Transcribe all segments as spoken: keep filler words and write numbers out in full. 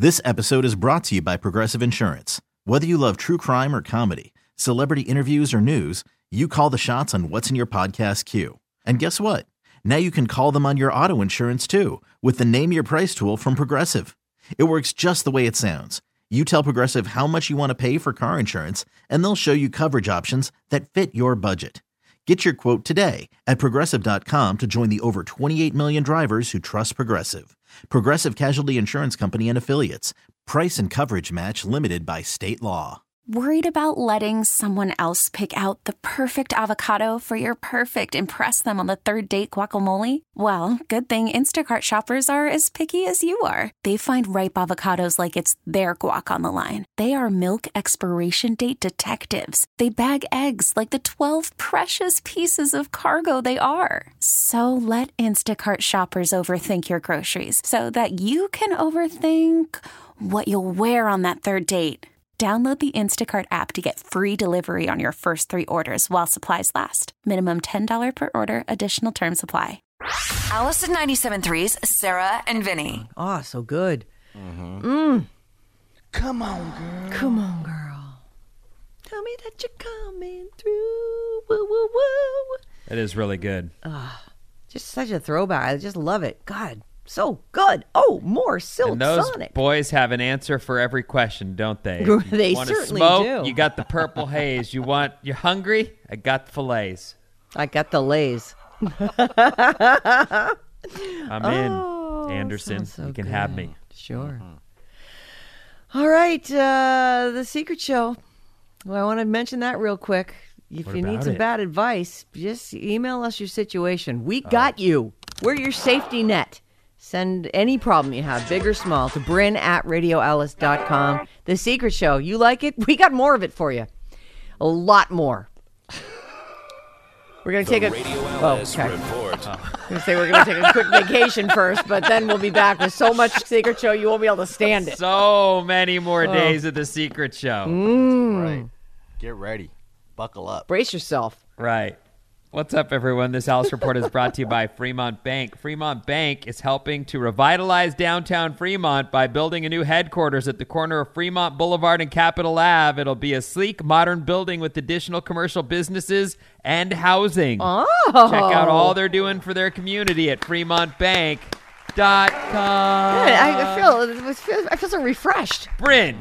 This episode is brought to you by Progressive Insurance. Whether you love true crime or comedy, celebrity interviews or news, you call the shots on what's in your podcast queue. And guess what? Now you can call them on your auto insurance too with the Name Your Price tool from Progressive. It works just the way it sounds. You tell Progressive how much you want to pay for car insurance, and they'll show you coverage options that fit your budget. Get your quote today at Progressive dot com to join the over twenty-eight million drivers who trust Progressive. Progressive Casualty Insurance Company and Affiliates. Price and coverage match limited by state law. Worried about letting someone else pick out the perfect avocado for your perfect impress them on the third date guacamole? Well, good thing Instacart shoppers are as picky as you are. They find ripe avocados like it's their guac on the line. They are milk expiration date detectives. They bag eggs like the twelve precious pieces of cargo they are. So let Instacart shoppers overthink your groceries so that you can overthink what you'll wear on that third date. Download the Instacart app to get free delivery on your first three orders while supplies last. Minimum ten dollars per order. Additional terms apply. Allison ninety-seven point three's Sarah and Vinny. Oh, so good. Mm-hmm. Mm. Come on, girl. Come on, girl. Tell me that you're coming through. Woo, woo, woo. It is really good. Uh, just such a throwback. I just love it. God, so good. Oh, more Silk And those Sonic. boys have an answer for every question, don't they? They you want to certainly smoke? do. You got the purple haze. You want? You're hungry? I got the fillets. I got the lays. I'm in, Oh, Anderson. sounds so you can good. have me. Sure. Mm-hmm. All right, uh, the Secret Show. Well, I want to mention that real quick. If What you need about some it? bad advice, just email us your situation. We got you. We're your safety net. Send any problem you have, big or small, to Bryn at radio alice dot com. The Secret Show. You like it? We got more of it for you. A lot more. We're going to take a... Oh, okay. I was going to say we're going to take a quick vacation first, but then we'll be back with so much Secret Show you won't be able to stand it. So many more Oh. days of the Secret Show. Mm. Right. Get ready. Buckle up. Brace yourself. Right. What's up, everyone? This Alice Report is brought to you by Fremont Bank. Fremont Bank is helping to revitalize downtown Fremont by building a new headquarters at the corner of Fremont Boulevard and Capitol Ave. It'll be a sleek, modern building with additional commercial businesses and housing. Oh. Check out all they're doing for their community at fremont bank dot com. Good. I I feel, I feel so refreshed. Bryn,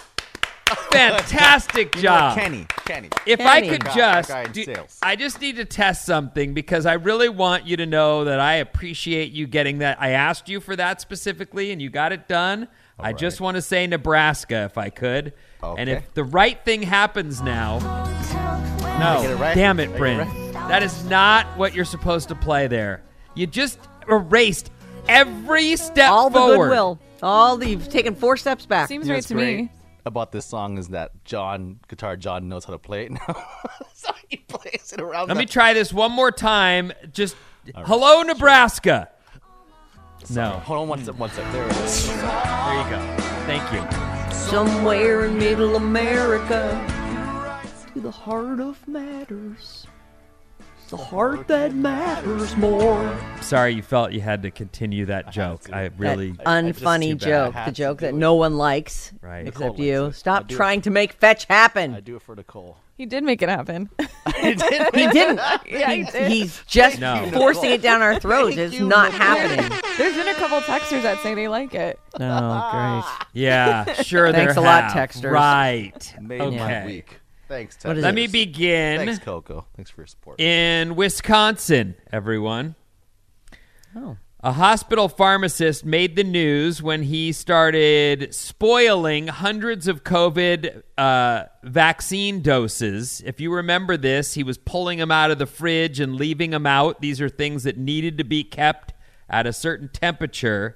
fantastic You know what, job. Kenny. Kenny. If Kenny. I could Guy- just, guy in do, sales. I just need to test something because I really want you to know that I appreciate you getting that. I asked you for that specifically, and you got it done. I right. just want to say Nebraska, if I could. Okay. And if the right thing happens now, no, get it right? damn Did it, I get it Bryn. right? That is not what you're supposed to play there. You just erased every step All the forward. goodwill. All the, you've taken four steps back. Seems You know right what's to great me. about this song is that John, guitar John, knows how to play it now. So he plays it around. Let the- me try this one more time. Just, hello, Nebraska. No. Hold on one sec. One sec. There it is. There you go. Thank you. Somewhere in middle America, to the heart of matters. The heart that matters more. Sorry you felt you had to continue that joke. to. I really... That unfunny too bad. joke. I had The to joke do that it. no one likes. Right. Except Nicole you. likes it. Stop I do it. trying to make fetch happen. I do it for Nicole. He did make it happen. He didn't. Yeah, he He- did. He's just No. forcing it down our throats. Thank It's you, not Nicole. happening. There's been a couple texters that say they like it. Oh, great. Yeah, sure Thanks there a lot, have. texters. Right. Made Okay. my week. Thanks, Ted. What is Let it? me begin Thanks, Coco. Thanks for your support. in Wisconsin, everyone. Oh. A hospital pharmacist made the news when he started spoiling hundreds of COVID uh, vaccine doses. If you remember this, he was pulling them out of the fridge and leaving them out. These are things that needed to be kept at a certain temperature.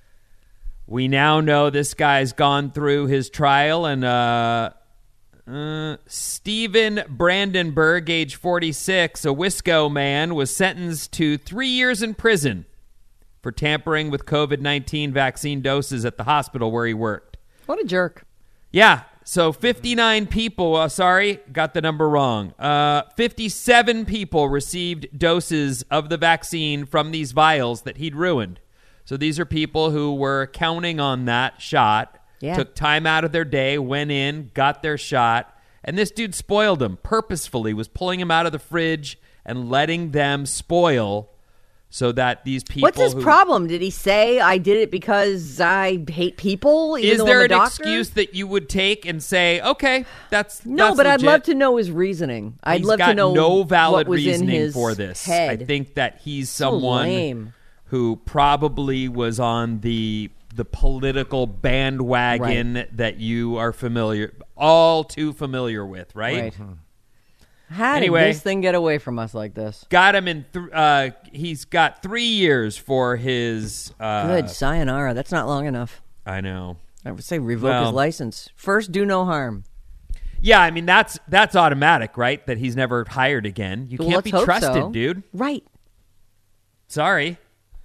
We now know this guy's gone through his trial, and uh, uh, Stephen Brandenburg, age forty-six, a Wisco man, was sentenced to three years in prison for tampering with COVID nineteen vaccine doses at the hospital where he worked. What a jerk. Yeah, so fifty-nine people, uh, sorry, got the number wrong. Uh, fifty-seven people received doses of the vaccine from these vials that he'd ruined. So these are people who were counting on that shot, Yeah. took time out of their day, went in, got their shot, and this dude spoiled them purposefully, was pulling them out of the fridge and letting them spoil so that these people... What's his who, problem? Did he say, I did it because I hate people? Even Is though there I'm an a doctor? excuse that you would take and say, okay, that's No, that's but legit. I'd love to know his reasoning. I'd He's love got to know no valid what was reasoning in his for this. head. I think that he's So someone lame. who probably was on the the political bandwagon Right. that you are familiar, all too familiar with, right? Right. How Anyway. did this thing get away from us like this? Got him in. Th- uh, he's got three years for his. Uh, Good, sayonara. That's not long enough. I know. I would say revoke Well- his license. First, do no harm. Yeah, I mean that's that's automatic, right? That he's never hired again. You Well, can't let's be hope trusted, so. dude. Right. Sorry.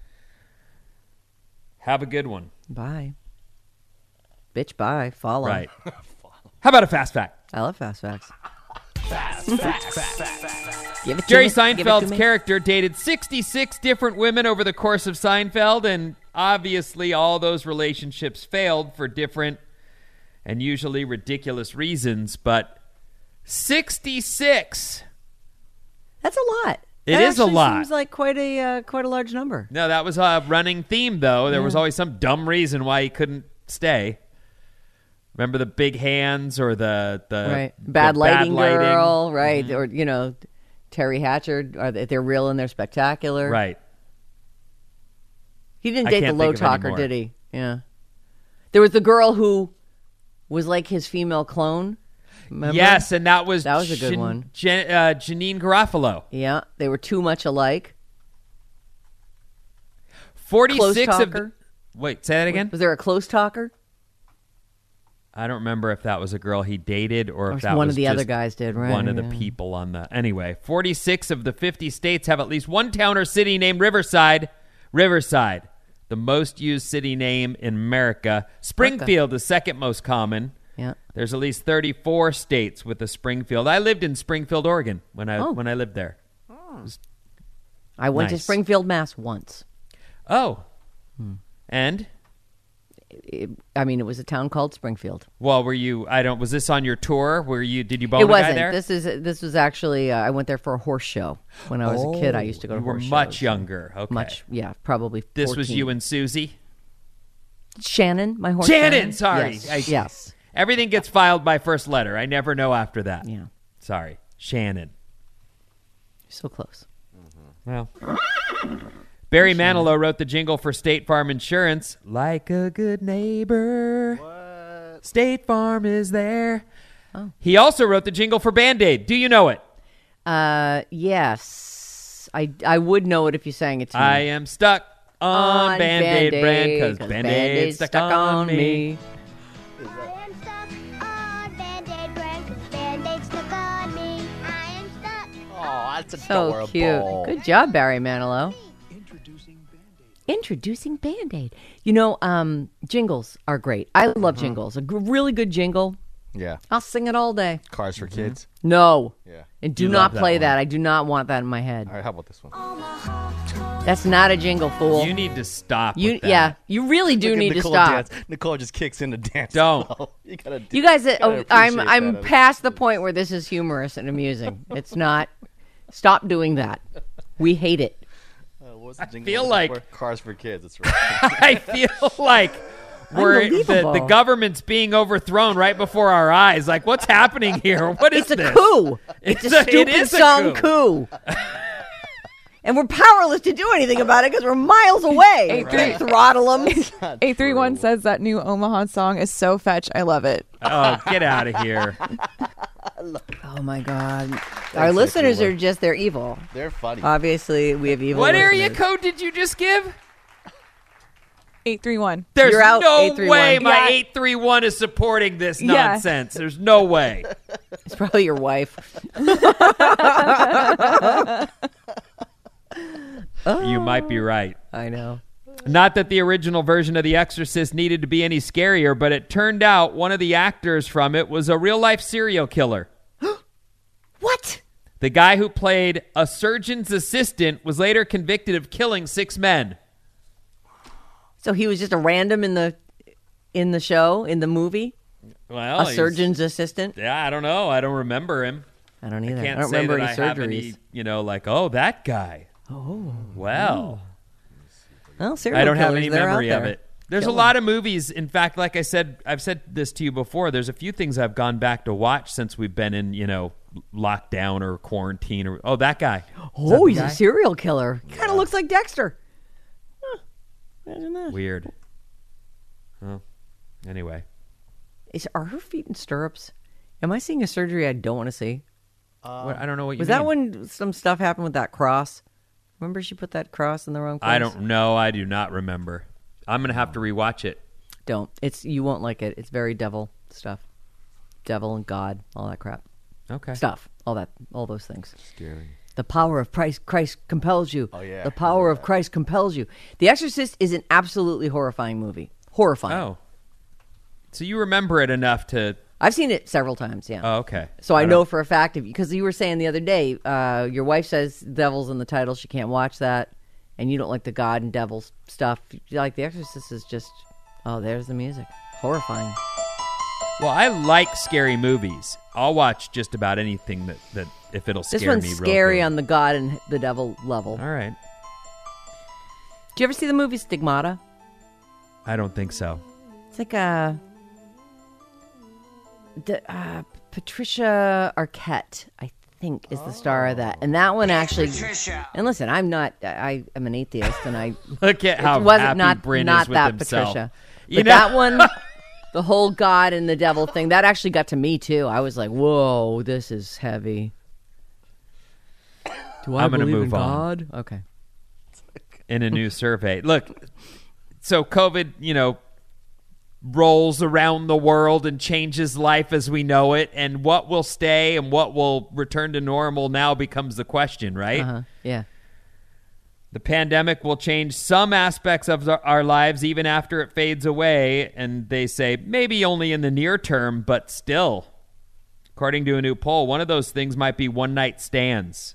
Have a good one. Bye. Bitch, bye. Follow. Right. How about a fast fact? I love fast facts. Give it to Jerry me. Give it to Seinfeld's me. character dated sixty-six different women over the course of Seinfeld, and obviously all those relationships failed for different and usually ridiculous reasons, but sixty-six. That's a lot. It That is a actually lot. Seems like quite a uh, quite a large number. No, that was a running theme, though. There was always some dumb reason why he couldn't stay. Remember the big hands or the the Right. the Bad lighting lighting? girl. Right. Or you know, Terry Hatcher. Are they, they're real and they're spectacular. Right. He didn't I date the can't low think of any talker, more. did he? Yeah. There was the girl who was like his female clone. Remember? Yes, and that was That was a good Jan- one. Jan- uh, Janine Garofalo. Yeah. They were too much alike. Forty-six Close of the, talker. wait, say that again. Was there a close talker? I don't remember if that was a girl he dated or Or if that one was of the other just guys did, right? one of the Yeah. people on the. Anyway, forty-six of the fifty states have at least one town or city named Riverside. Riverside, the most used city name in America. Springfield is second most common. Yeah. There's at least thirty-four states with a Springfield. I lived in Springfield, Oregon when I Oh. when I lived there. I went to Nice. Springfield, Mass once. Oh, Hmm. and It, I mean, it was a town called Springfield. well, were you? I don't. Was this on your tour? Were you? Did you bone it a guy wasn't. there? This is this was actually. Uh, I went there for a horse show when I was a kid. I used to go to You were horse much shows. younger. Okay. Much, yeah, probably. This was fourteen. you and Susie. Shannon, my horse. Shannon, sorry. Yes. I- yes. Everything gets filed by first letter. I never know after that. Yeah. Sorry, Shannon. So close. Well, Barry Manilow wrote the jingle for State Farm Insurance. Like a good neighbor, what? State Farm is there. Oh. He also wrote the jingle for Band-Aid. Do you know it? Uh, yes. I I would know it if you sang it to me. I am stuck on, On Band-Aid, brand because 'cause Band-Aid's stuck, on me. I am stuck on Band-Aid brand 'cause Band-Aid stuck on me. I am stuck. Oh, that's So adorable. cute. Good job, Barry Manilow. Introducing Band-Aid. You know, um, jingles are great. I love Mm-hmm. jingles. A g- really good jingle. Yeah. I'll sing it all day. Cars for kids. No. Yeah. And do You not love that play one. that. I do not want that in my head. All right, how about this one? That's not a jingle, fool. You need to stop. You, with that. yeah, you really do Look at need to Nicole stop. dance. Nicole just kicks into dance. Don't. Oh, you gotta. Do, You guys, uh, gotta oh, I'm appreciate I'm that. past the point where this is humorous and amusing. It's not. Stop doing that. We hate it. Uh, what was the jingle feel was like- for? Cars for kids. That's right. I feel like we're the, Unbelievable. the government's being overthrown right before our eyes. Like, what's happening here? What is It's a this? coup. It's, It's a a- it stupid is a song coup. coup. And we're powerless to do anything about it because we're miles away. Hey, We're gonna throttle them. eight three one says that new Omaha song is so fetch. I love it. Oh, get out of here. Oh my God! Our listeners Nicola. are just—they're evil. They're funny. Obviously, we have evil. What area listeners. code did you just give? eight three one. There's You're out, no eight three one. way my Yeah. eight three one is supporting this Yeah. nonsense. There's no way. It's probably your wife. You might be right. I know. Not that the original version of The Exorcist needed to be any scarier, but it turned out one of the actors from it was a real-life serial killer. What? The guy who played a surgeon's assistant was later convicted of killing six men. So he was just a random in the in the show, in the movie? Well, A he's- surgeon's assistant? Yeah, I don't know. I don't remember him. I don't either. I can't I don't say remember that any I have surgeries. any, you know, like, oh, that guy. Oh. Well, Well, serial I don't have killers, any they're out memory of there. it. There's Killing. a lot of movies. In fact, like I said, I've said this to you before. There's a few things I've gone back to watch since we've been in, you know, lockdown or quarantine. Or oh, that guy. Is that Oh, the he's guy? a serial killer. Kind of looks like Dexter. Huh. Imagine that. Weird. Well, anyway. Is, are her feet in stirrups? Am I seeing a surgery I don't want to see? What, I don't know what you Was mean. that when some stuff happened with that cross? Remember she put that cross in the wrong place? I don't know. I do not remember. I'm going to have to rewatch it. Don't. It's you won't like it. It's very devil stuff. Devil and God, all that crap. Okay. Stuff. All that all those things. Scary. The power of Christ Christ compels you. Oh, yeah. The power of Christ compels you. The Exorcist is an absolutely horrifying movie. Horrifying. Oh. So you remember it enough to... I've seen it several times, yeah. Oh, okay. So I, don't- know for a fact, because you were saying the other day, uh, your wife says devil's in the title, she can't watch that, and you don't like the God and devil stuff. You like The Exorcist is just, oh, there's the music. Horrifying. Well, I like scary movies. I'll watch just about anything that, that if it'll scare This one's me real scary good. on the God and the devil level. All right. Did you ever see the movie Stigmata? I don't think so. It's like a... The, uh, Patricia Arquette, I think, is the star of that. And that one actually... And listen, I'm not... I am an atheist, and I... Look at how it wasn't happy not, Bryn not is with that himself. Patricia. You But know- that one, the whole God and the devil thing, that actually got to me too. I was like, "Whoa, this is heavy." Do I I'm gonna believe in move on. God? Okay. In a new survey. Look, so COVID, you know, rolls around the world and changes life as we know it, and what will stay and what will return to normal now becomes the question, right? Uh-huh. Yeah. The pandemic will change some aspects of the- our lives even after it fades away, and they say maybe only in the near term, but still. According to a new poll, one of those things might be one-night stands.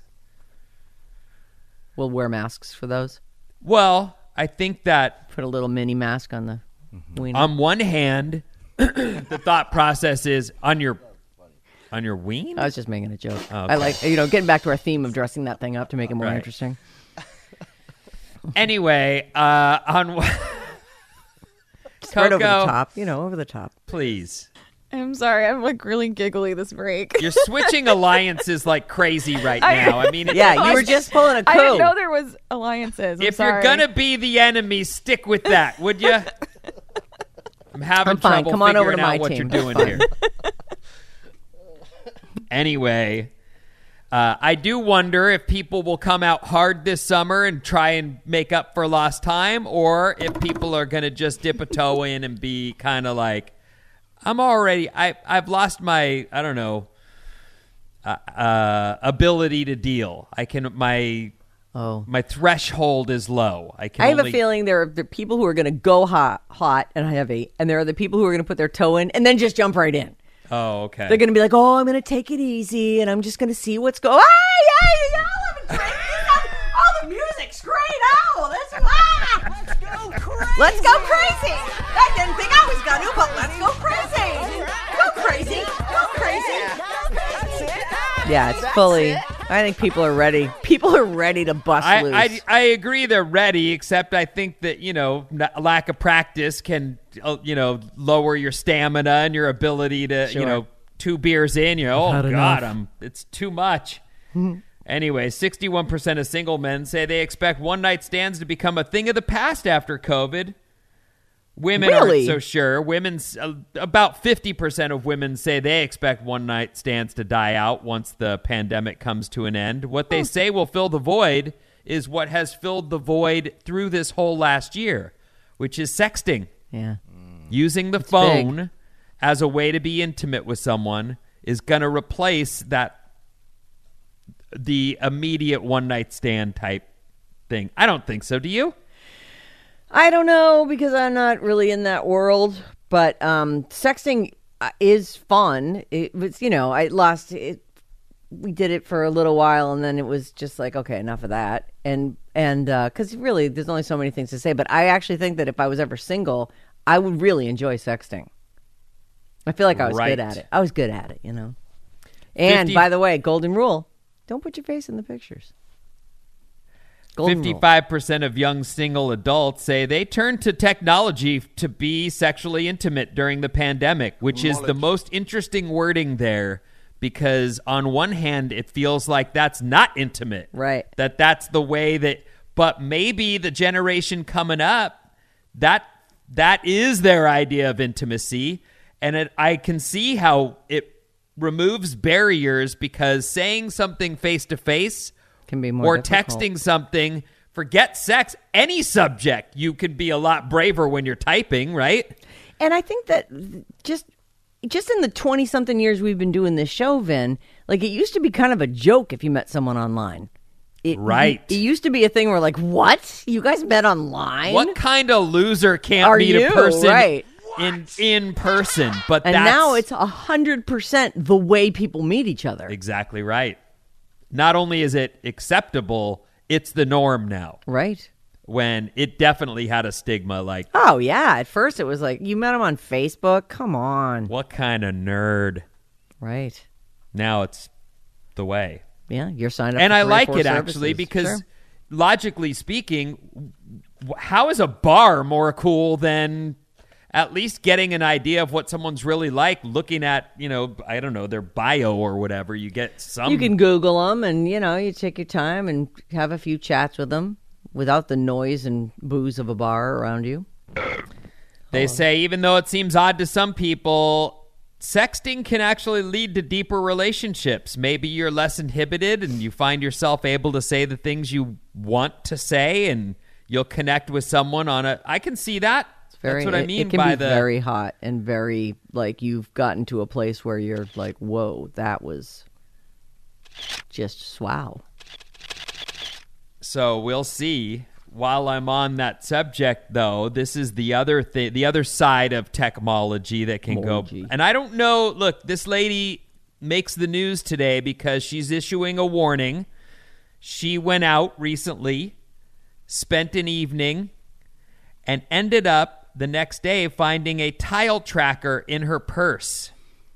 We'll wear masks for those. Well, I think that Put a little mini mask on the wiener. on one hand, the thought process is on your on your ween? I was just making a joke. Oh, I okay. like, you know, getting back to our theme of dressing that thing up to make it more Right. interesting. Anyway, uh, on Just right over the Coco, top, you know, over the top. please. I'm sorry. I'm like really giggly this break. You're switching alliances like crazy right I- now. I mean, it's Yeah, you were just- just pulling a coup. I didn't know there was alliances. I'm if sorry. you're gonna be the enemy, stick with that, would you? I'm having I'm fine. trouble Come on over figuring to my out what team. you're doing It's here. Anyway, uh, I do wonder if people will come out hard this summer and try and make up for lost time, or if people are gonna just dip a toe in and be kind of like, I'm already, I, I've lost my, I don't know, uh, uh, ability to deal. I can, my, Oh. my threshold is low. I can I have only, a feeling there are the people who are going to go hot, hot, and I have eight, and there are the people who are going to put their toe in and then just jump right in. Oh, okay. They're going to be like, "Oh, I'm going to take it easy, and I'm just going to see what's going." Ah, yeah, yeah, yeah, I'm crazy. Oh, the music's great. Oh, this ah. Let's go crazy. Let's go crazy. I didn't think I was going to, but let's go crazy. Go crazy. Go crazy. Yeah, it's fully. I think people are ready. People are ready to bust I, loose. I, I agree they're ready, except I think that, you know, n- lack of practice can, uh, you know, lower your stamina and your ability to, Sure. you know, two beers in, you know, oh, had God, enough. I'm, it's too much. Anyway, sixty-one percent of single men say they expect one-night stands to become a thing of the past after COVID. Women Really? aren't so sure. Women's uh, about fifty percent of women say they expect one-night stands to die out once the pandemic comes to an end. What they say will fill the void is what has filled the void through this whole last year, which is sexting. yeah. Using the It's phone big. as a way to be intimate with someone is going to replace that the immediate one-night stand type thing. I don't think so. Do you? I don't know because I'm not really in that world, but um, sexting uh, is fun. It was, you know, I lost it. We did it for a little while, and then it was just like, okay, enough of that. And And because really, there's only so many things to say. But I actually think that if I was ever single, I would really enjoy sexting. I feel like I was Right. good at it. I was good at it, you know. And fifty by the way, golden rule: don't put your face in the pictures. Golden rule. fifty-five percent of young single adults say they turned to technology to be sexually intimate during the pandemic, which is the most interesting wording there because on one hand, it feels like that's not intimate. Right. That that's the way that, but maybe the generation coming up, that that is their idea of intimacy. And it, I can see how it removes barriers because saying something face to face Can be more or difficult. texting something, forget sex, any subject, you can be a lot braver when you're typing, right? And I think that just just in the twenty-something years we've been doing this show, Vin, like it used to be kind of a joke if you met someone online. It, Right. It used to be a thing where like, what? You guys met online? What kind of loser can't Are meet you? a person Right. in in person? But And that's now it's one hundred percent the way people meet each other. exactly right. Not only is it acceptable, it's the norm now. Right. When it definitely had a stigma like, Oh, yeah. At first it was like, you met him on Facebook? Come on. what kind of nerd? Right. Now it's the way. Yeah, you're signed up And for I three or like four it actually services. because Sure. logically speaking, w- how is a bar more cool than at least getting an idea of what someone's really like, looking at, you know, I don't know, their bio or whatever. You get some. You can Google them and, you know, you take your time and have a few chats with them without the noise and booze of a bar around you. They say even though it seems odd to some people, sexting can actually lead to deeper relationships. Maybe you're less inhibited and you find yourself able to say the things you want to say and you'll connect with someone on a... I can see that. Very, That's what I it- mean it can by be the... very hot and very, like, you've gotten to a place where you're like, whoa, that was just wow. So we'll see. While I'm on that subject, though, this is the other thing, the other side of technology that can Technology. go. And I don't know. Look, this lady makes the news today because she's issuing a warning. She went out recently, spent an evening, and ended up the next day finding a tile tracker in her purse.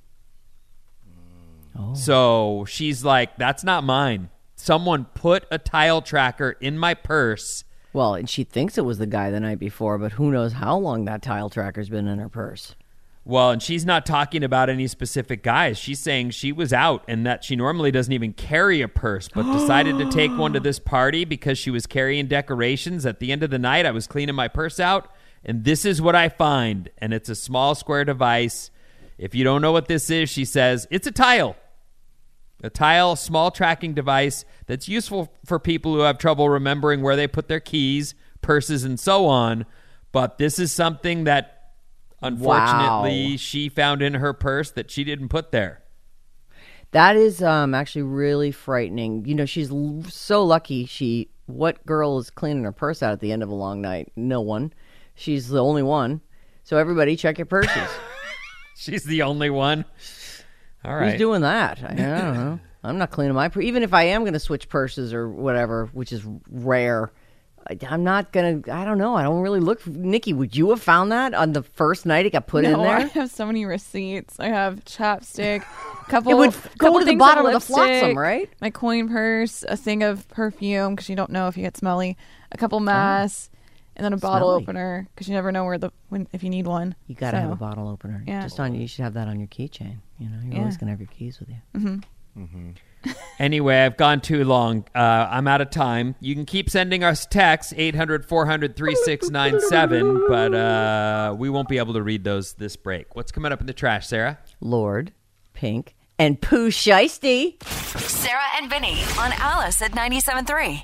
Oh. So she's like, that's not mine. Someone put a tile tracker in my purse. Well, and she thinks it was the guy the night before, but who knows how long that tile tracker's been in her purse. Well, and she's not talking about any specific guys. She's saying she was out and that she normally doesn't even carry a purse, but decided to take one to this party because she was carrying decorations. At the end of the night, I was cleaning my purse out, and this is what I find. And it's a small square device. If you don't know what this is, she says, it's a tile. A tile, small tracking device that's useful for people who have trouble remembering where they put their keys, purses, and so on. But this is something that, unfortunately, Wow. she found in her purse that she didn't put there. That is um, actually really frightening. You know, she's l- so lucky. She, what girl is cleaning her purse out at the end of a long night? No one. She's the only one. So everybody check your purses. She's the only one. All right. Who's doing that? I, I don't know. I'm not cleaning my purse. Even if I am going to switch purses or whatever, which is rare, I, I'm not going to, I don't know. I don't really look. Nikki, would you have found that on the first night it got put no, in there? I have so many receipts. I have chapstick, couple. It would couple go to the things bottom of the lipstick, flotsam, right? My coin purse, a thing of perfume because you don't know if you get smelly, a couple masks, and then a bottle Smelly. opener because you never know where the when if you need one. You got to So, have a bottle opener. Yeah. Just on you. You should have that on your keychain. You know, you're Yeah. always going to have your keys with you. Anyway, I've gone too long. Uh, I'm out of time. You can keep sending us texts, eight hundred, four hundred, three six nine seven, but uh, we won't be able to read those this break. What's coming up in the trash, Sarah? Lord, Pink, and Pooh Shiesty. Sarah and Vinny on Alice at ninety-seven point three.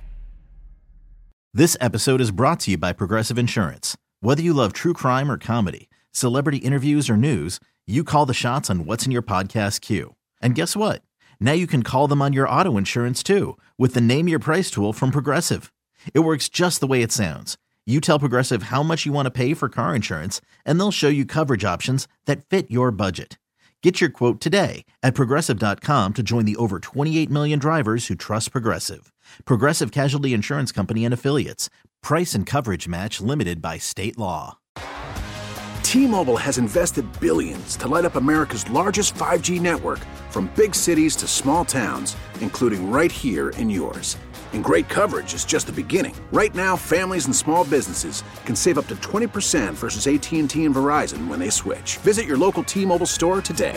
This episode is brought to you by Progressive Insurance. Whether you love true crime or comedy, celebrity interviews or news, you call the shots on what's in your podcast queue. And guess what? Now you can call them on your auto insurance too with the Name Your Price tool from Progressive. It works just the way it sounds. You tell Progressive how much you want to pay for car insurance, and they'll show you coverage options that fit your budget. Get your quote today at Progressive dot com to join the over twenty-eight million drivers who trust Progressive. Progressive Casualty Insurance Company and Affiliates. Price and coverage match limited by state law. T-Mobile has invested billions to light up America's largest five G network, from big cities to small towns, including right here in yours. And great coverage is just the beginning. Right now, families and small businesses can save up to twenty percent versus A T and T and Verizon when they switch. Visit your local T-Mobile store today.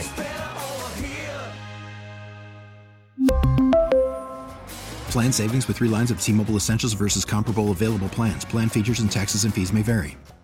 Plan savings with three lines of T-Mobile Essentials versus comparable available plans. Plan features and taxes and fees may vary.